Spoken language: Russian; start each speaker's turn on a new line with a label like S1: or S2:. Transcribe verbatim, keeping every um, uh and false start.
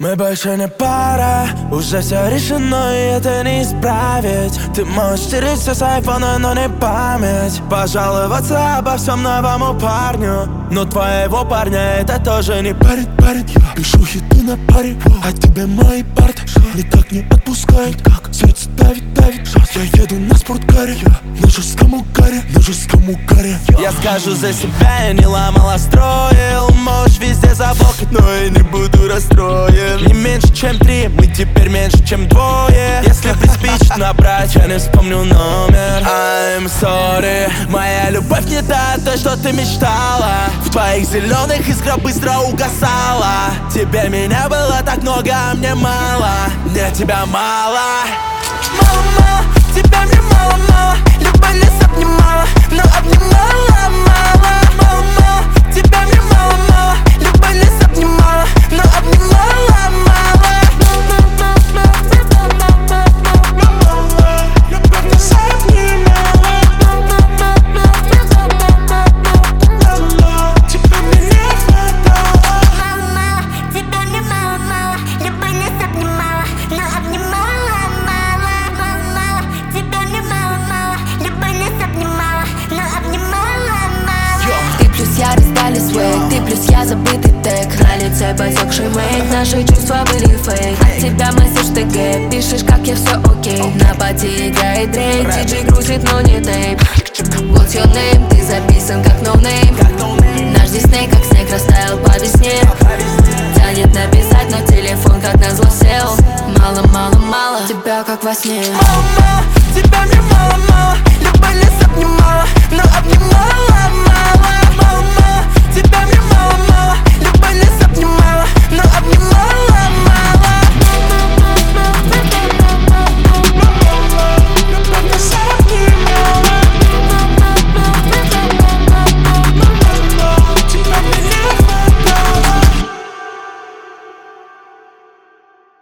S1: Мы больше не пара, уже все решено, и это не исправить. Ты можешь стереть все с айфона, но не память. Пожаловаться обо всем новому парню, но твоего парня это тоже не парит, парит. Я пишу хиты на паре, а тебе мои парты никак не отпускают, как сердце давит, давит. Я еду на спорткаре, на жестком угаре, на жестком угаре. Я скажу за себя, я не ломал, а строил. Можешь везде заблокать, но я не буду расстроен. Не меньше, чем три, мы теперь меньше, чем двое. Если приспичит набрать, я не вспомню номер. I'm sorry, моя любовь не та, той, что ты мечтала. В твоих зеленых искра быстро угасала. Тебе меня было так много, а мне мало. Мне тебя мало. Мало, тебя мне мало-мало. Любовь лес обнимала, но обнимала мало. Мало, тебя мне мало-мало. Любовь лес обнимала, но обнимала мало.
S2: Ты плюс я забытый тег. На лице потекший мейк. Наши чувства были фейк. От тебя месседж ТГ. Пишешь, как я все окей. На пати играет Дрейк. Диджей грузит, но не тейп. What's your name? Ты записан как no name. Наш Дисней как снег растаял по весне. Тянет написать, но телефон как назло сел. Мало, мало, мало. Тебя как во сне.
S1: Мало, тебя мне мало-мало.